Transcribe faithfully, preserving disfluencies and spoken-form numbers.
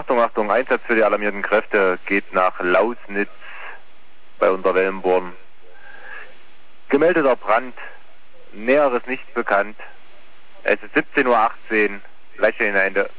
Achtung, Achtung, Einsatz für die alarmierten Kräfte geht nach Lausnitz bei Unterwellenborn. Gemeldeter Brand, Näheres nicht bekannt. Es ist siebzehn Uhr achtzehn, Leiche in der Hände.